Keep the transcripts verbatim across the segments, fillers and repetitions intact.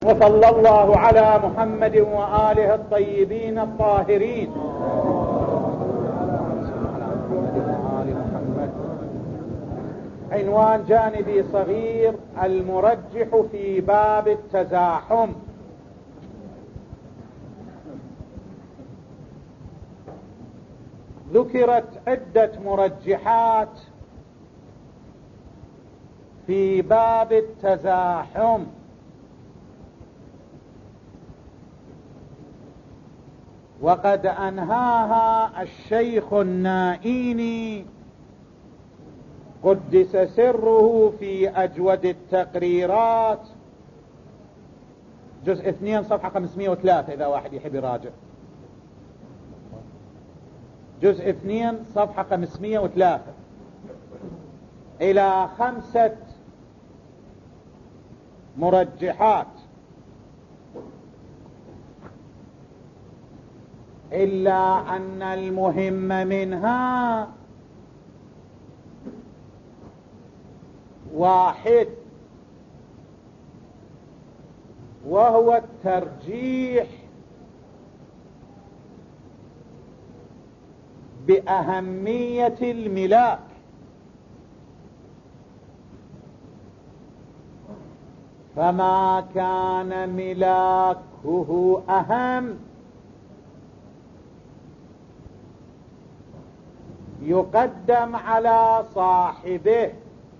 وصلى الله على محمد وآله الطيبين الطاهرين. عنوان جانبي صغير: المرجح في باب التزاحم. ذكرت عدة مرجحات في باب التزاحم، وقد أنهاها الشيخ النائيني قدس سره في أجود التقريرات، جزء اثنين صفحة خمسمائة وثلاثة، إذا واحد يحب يراجع. جزء اثنين صفحة خمسمائة وثلاثة إلى خمسة مرجحات، إلا أن المهم منها واحد، وهو الترجيح بأهمية الملاك. فما كان ملاكه أهم يقدم على صاحبه،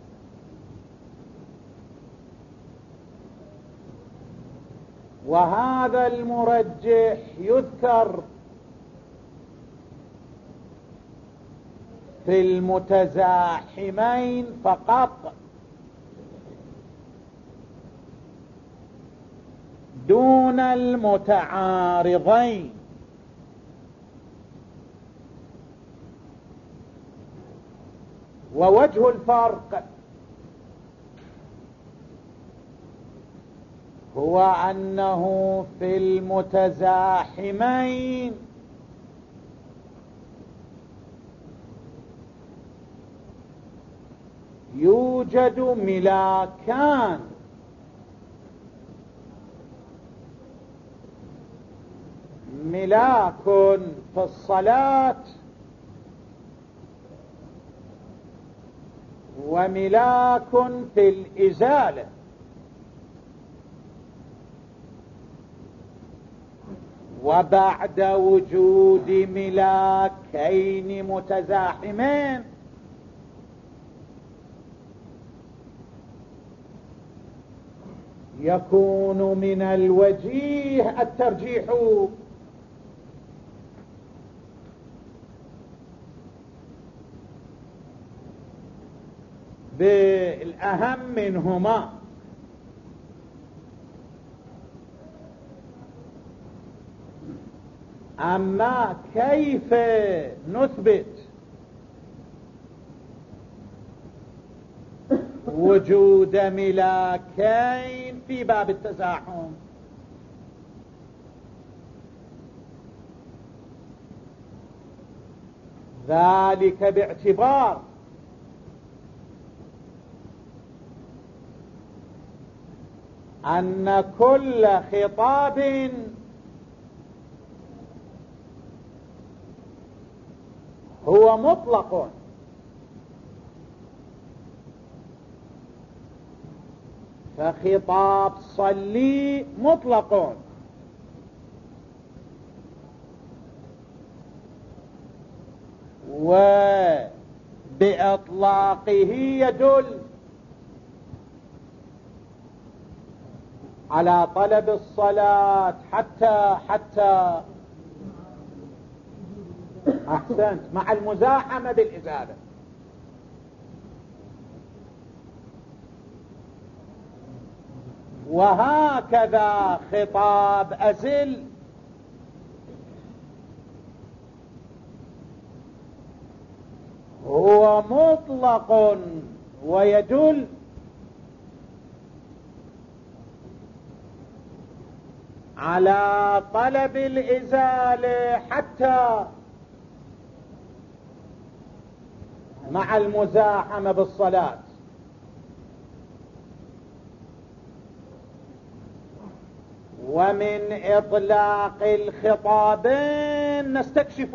وهذا المرجح يذكر في المتزاحمين فقط، دون المتعارضين. ووجه الفرق هو أنه في المتزاحمين يوجد ملاكان، ملاك في الصلاة وملاك في الإزالة. وبعد وجود ملاكين متزاحمين يكون من الوجيه الترجيح بالأهم منهما. أما كيف نثبت وجود ملاكين في باب التزاحم؟ ذلك باعتبار أن كل خطاب هو مطلق، فخطاب صلي مطلق، وبإطلاقه يدل على طلب الصلاة حتى حتى أحسنت مع المزاحمة بالإزالة. وهكذا خطاب أزل هو مطلق ويدل على طلب الإزالة حتى مع المزاحمة بالصلاة. ومن إطلاق الخطابين نستكشف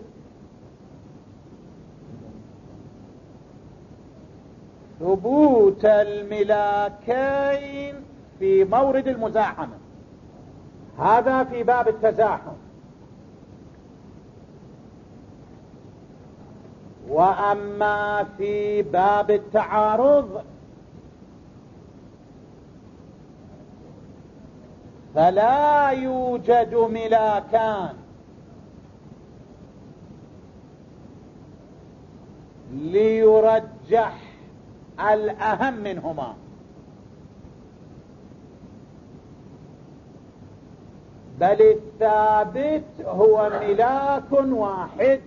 ثبوت الملاكين في مورد المزاحمة. هذا في باب التزاحم. وأما في باب التعارض فلا يوجد ملاكان ليرجح الأهم منهما، بل الثابت هو ملاك واحد.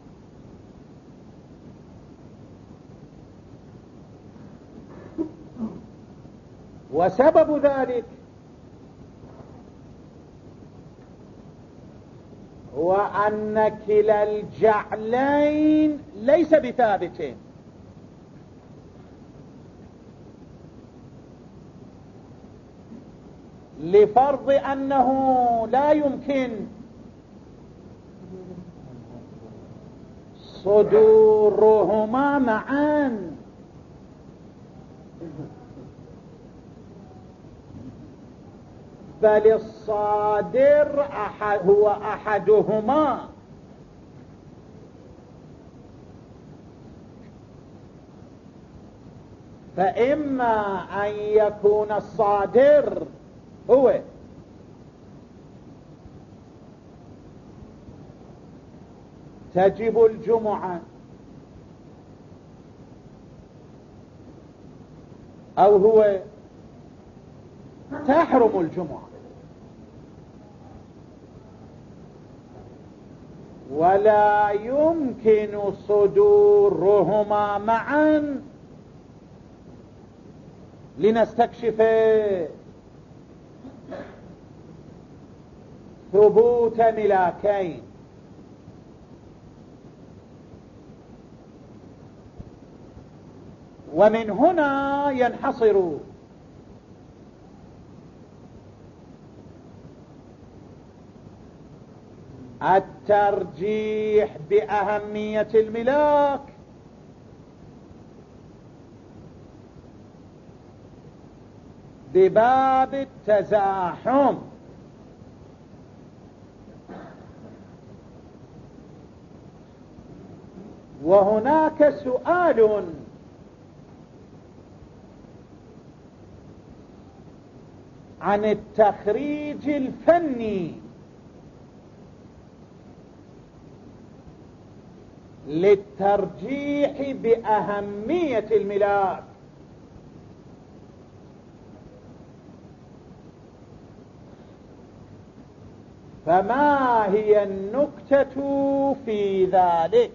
وسبب ذلك هو أن كلا الجعلين ليس بثابت، لفرض أنه لا يمكن صدورهما معا، بل الصادر أحد هو أحدهما. فإما أن يكون الصادر هو تجب الجمعة، أو هو تحرم الجمعة، ولا يمكن صدورهما معا لنستكشف ثبوت ملاكين. ومن هنا ينحصر الترجيح بأهمية الملاك بباب التزاحم. وهناك سؤال عن التخريج الفني للترجيح بأهمية الملاك. فما هي النكتة في ذلك؟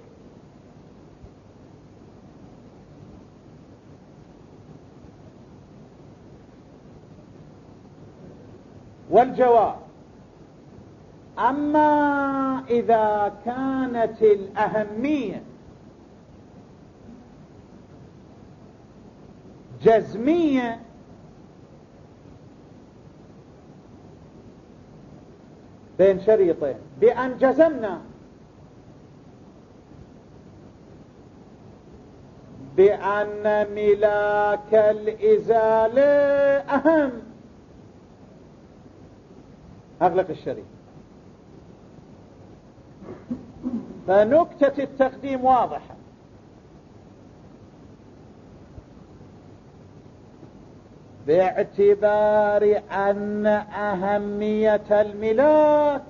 والجواب: أما إذا كانت الأهمية جزمية بين شريطين بأن جزمنا بأن ملاك الإزالة أهم، أغلق الشريط، فنكتة التقديم واضحة. باعتبار أن أهمية الملاك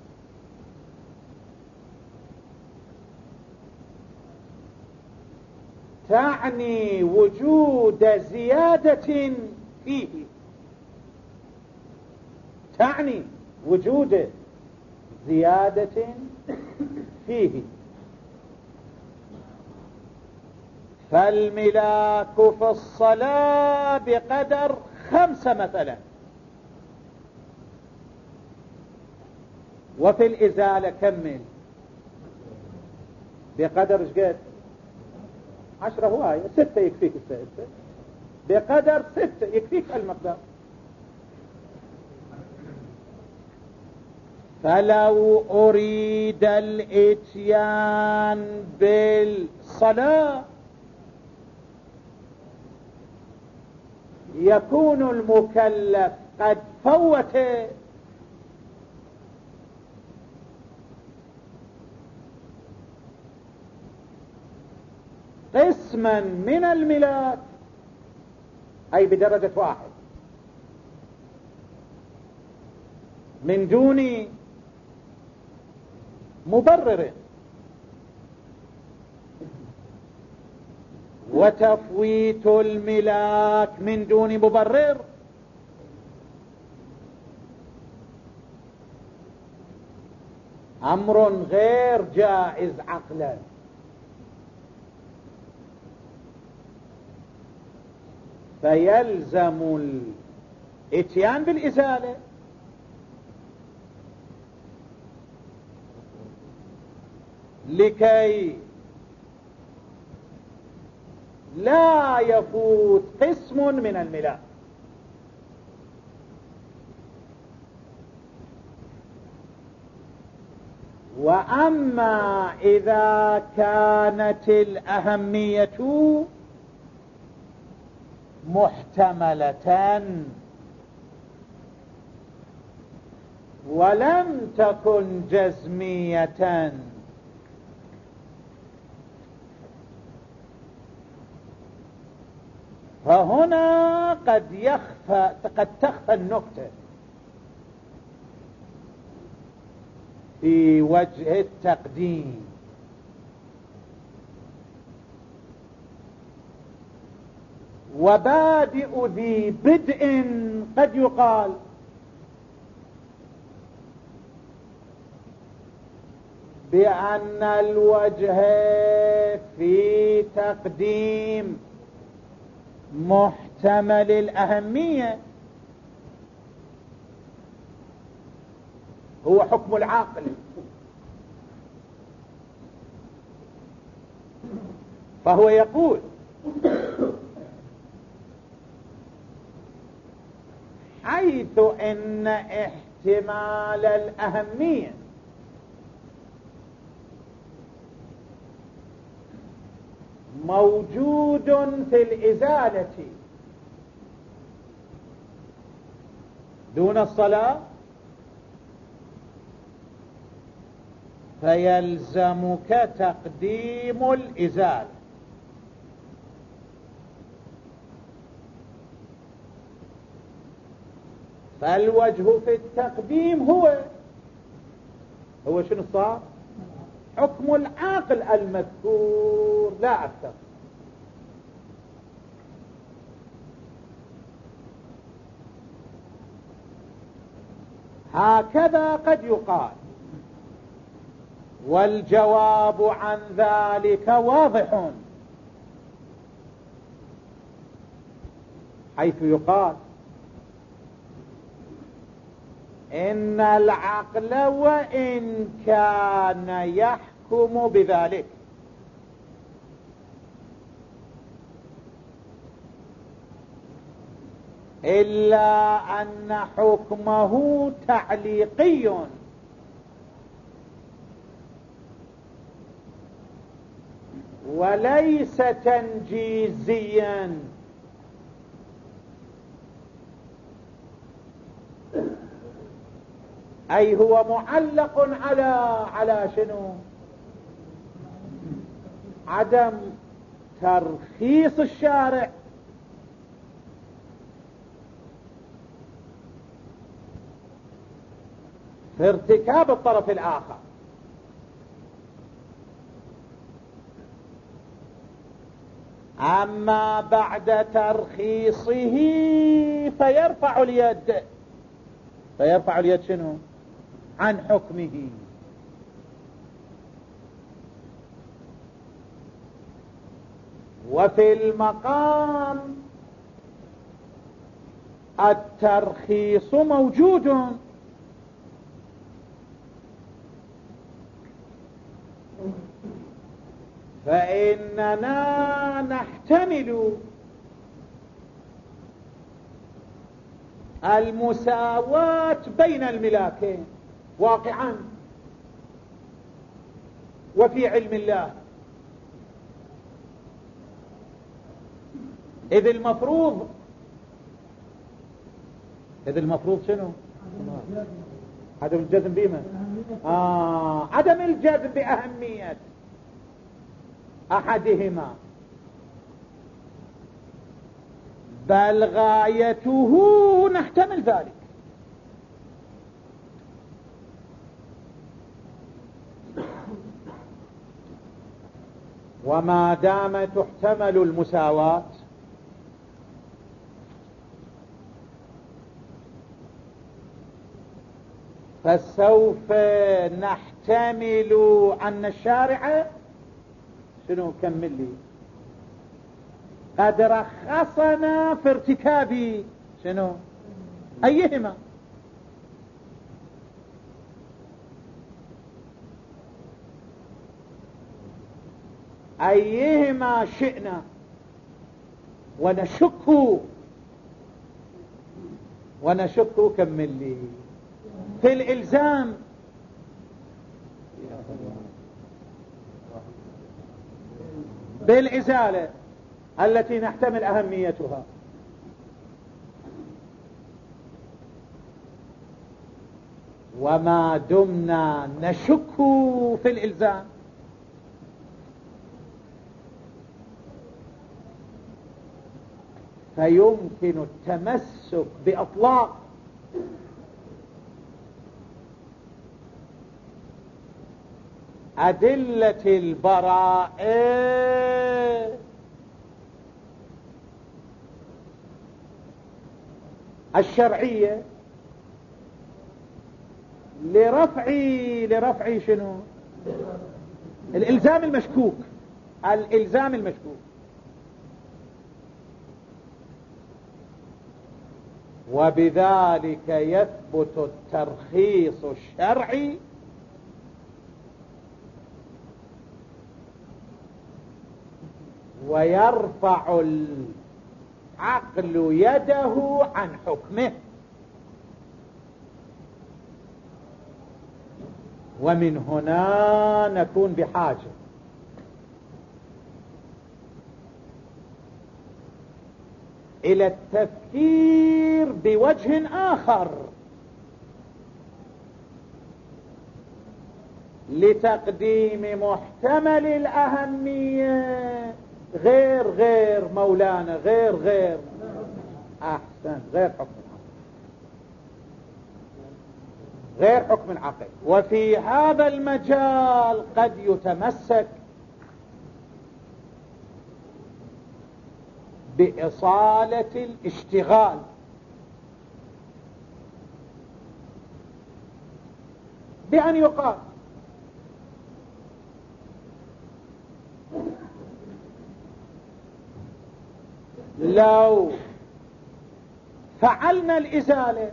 تعني وجود زيادة فيه، تعني وجود زيادة فيه، فالملاك في الصلاة بقدر خمسة مثلا، وفي الإزالة كمل بقدر ايش قد؟ عشرة هواية، ستة يكفيك الستة، بقدر ستة يكفيك المقدار. فلو أريد الإتيان بالصلاة يكون المكلف قد فوت قسما من الملاك، أي بدرجة واحد، من دون مبرر. وتفويت الملاك من دون مبرر أمر غير جائز عقلا. فيلزم الاتيان بالإزالة لكي لا يفوت قسم من الملاك. وأما إذا كانت الأهمية محتملة ولم تكن جزمية فهنا قد يخفى قد تخفى النكتة في وجه التقديم. وبادئ ذي بدء قد يقال بأن الوجه في تقديم محتمل الأهمية هو حكم العاقل. فهو يقول حيث ان احتمال الأهمية موجود في الإزالة دون الصلاة فيلزمك تقديم الإزالة. فالوجه في التقديم هو هو شنو صار؟ حكم العاقل المذكور لا أكثر. هكذا قد يقال، والجواب عن ذلك واضح، حيث يقال إن العقل وإن كان يحكم بذلك إلا أن حكمه تعليقي وليس تنجيزيا. أي هو معلق على على شنو؟ عدم ترخيص الشارع في ارتكاب الطرف الآخر. أما بعد ترخيصه فيرفع اليد. فيرفع اليد شنو؟ عن حكمه. وفي المقام الترخيص موجود، فإننا نحتمل المساواة بين الملاكين. واقعا وفي علم الله. إذ المفروض إذ المفروض شنو؟ عدم الجزم بما آه عدم الجزم بأهمية أحدهما، بل غايته نحتمل ذلك. وما دام تحتمل المساواة فسوف نحتمل أن الشارع شنو كمل لي قد رخصنا في ارتكاب شنو أيهما. أيهما شئنا ونشك ونشك كمل لي في الإلزام بالإزالة التي نحتمل أهميتها، وما دمنا نشك في الإلزام فيمكن التمسك بأطلاق أدلة البراءة الشرعية لرفع لرفع شنو الإلزام المشكوك الإلزام المشكوك. وبذلك يثبت الترخيص الشرعي ويرفع العقل يده عن حكمه. ومن هنا نكون بحاجة إلى التفكير بوجه آخر لتقديم محتمل الأهمية غير غير مولانا غير غير أحسن غير حكم غير حكم العقل. وفي هذا المجال قد يتمسك بإصالة الاشتغال بأن يقال لو فعلنا الإزالة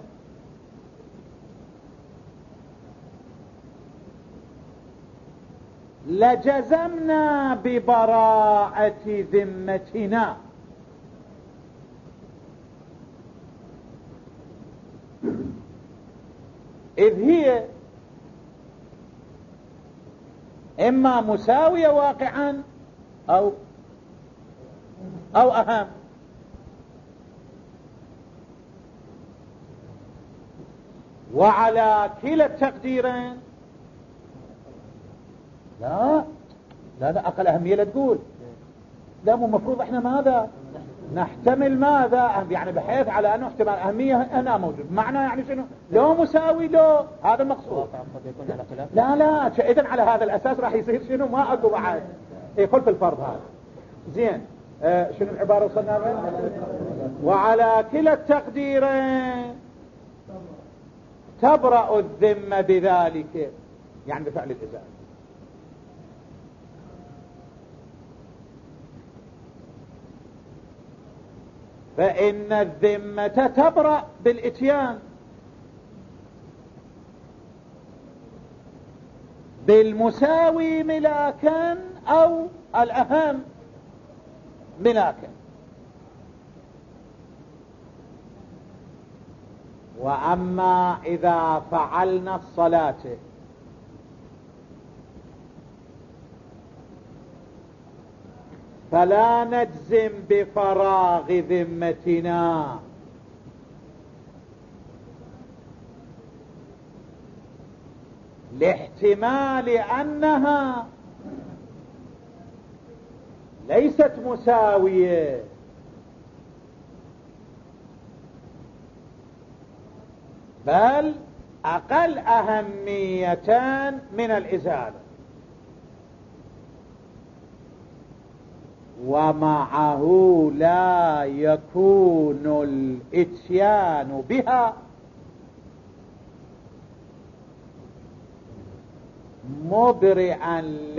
لجزمنا ببراءة ذمتنا، إذ هي إما مساوية واقعا أو أو أهم. وعلى كلا التقديرين لا لا لا أقل أهمية لا تقول لا مو مفروض إحنا ماذا نحتمل ماذا يعني بحيث على أنه احتمال أهمية أنا موجود معنى يعني شنو لو مساوي لو هذا المقصود. لا لا إذن على هذا الأساس راح يصير شنو ما أقول بعد يقول في الفرض هذا زين. آه شنو العبارة وصلنا بها؟ وعلى كلا التقديرين تبرأ الذمة بذلك يعني بفعل الإزالة. فإن الذمة تبرأ بالإتيان بالمساوي ملاكا أو الأهم ملاكا. وأما إذا فعلنا الصلاة فلا نجزم بفراغ ذمتنا، لاحتمال أنها ليست مساوية، بل أقل أهمية من الإزالة، ومعه لا يكون الإتيان بها مبرئا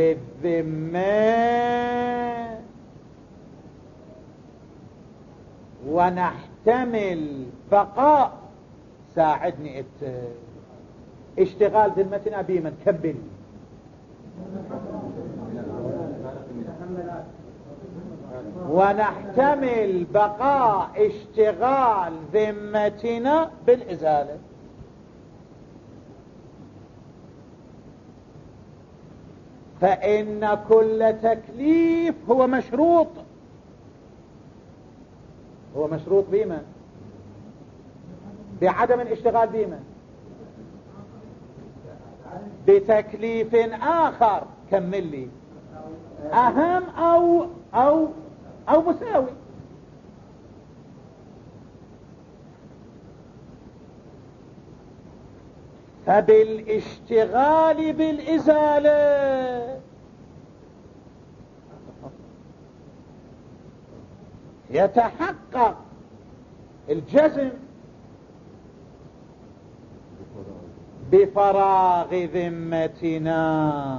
للذمة، ونحتمل بقاء ساعدني ات... اشتغال ذمتنا بمن كبل ونحتمل بقاء اشتغال ذمتنا بالإزالة. فإن كل تكليف هو مشروط، هو مشروط بما بعدم الاشتغال بما بتكليف آخر كمل لي أهم أو أو أو مساوي. فبالاشتغال بالإزالة يتحقق الجزم بفراغ ذمتنا،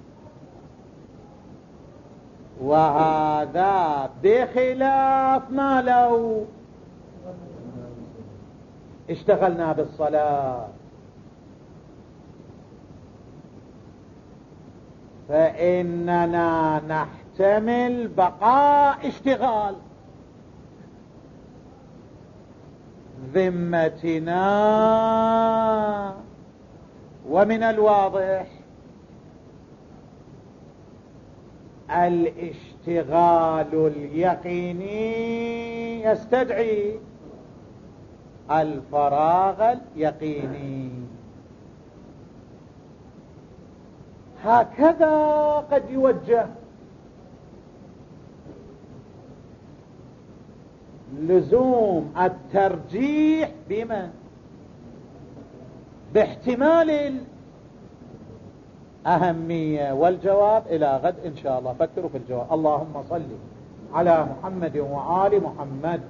وهذا بخلاف ما لو اشتغلنا بالصلاة، فإننا نحتمل بقاء اشتغال ذمتنا. ومن الواضح الاشتغال اليقيني يستدعي الفراغ اليقيني. هكذا قد يوجه لزوم الترجيح بما باحتمال الأهمية. والجواب إلى غد إن شاء الله. فكروا في الجواب. اللهم صل على محمد وآل محمد.